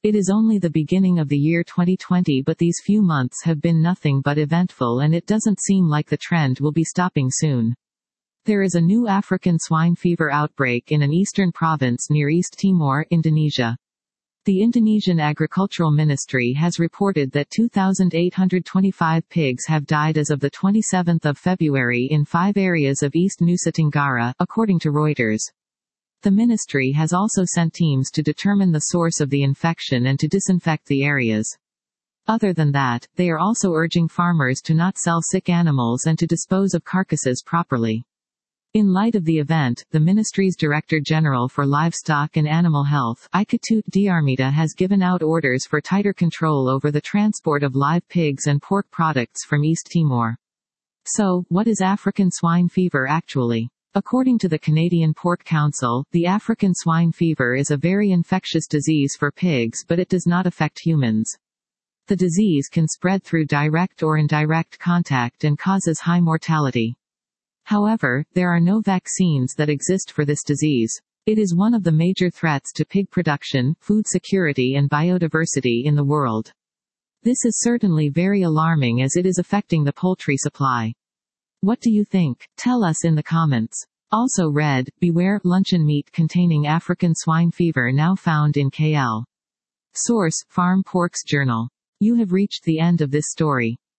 It is only the beginning of the year 2020, but these few months have been nothing but eventful, and it doesn't seem like the trend will be stopping soon. There is a new African swine fever outbreak in an eastern province near East Timor, Indonesia. The Indonesian Agricultural Ministry has reported that 2,825 pigs have died as of the 27th of February in 5 areas of East Nusa Tenggara, according to Reuters. The ministry has also sent teams to determine the source of the infection and to disinfect the areas. Other than that, they are also urging farmers to not sell sick animals and to dispose of carcasses properly. In light of the event, the ministry's Director General for Livestock and Animal Health, Iketut Diarmida, has given out orders for tighter control over the transport of live pigs and pork products from East Timor. So, what is African swine fever actually? According to the Canadian Pork Council, the African swine fever is a very infectious disease for pigs, but it does not affect humans. The disease can spread through direct or indirect contact and causes high mortality. However, there are no vaccines that exist for this disease. It is one of the major threats to pig production, food security and biodiversity in the world. This is certainly very alarming as it is affecting the poultry supply. What do you think? Tell us in the comments. Also read, beware, luncheon meat containing African swine fever now found in KL. Source, Farm Porks Journal. You have reached the end of this story.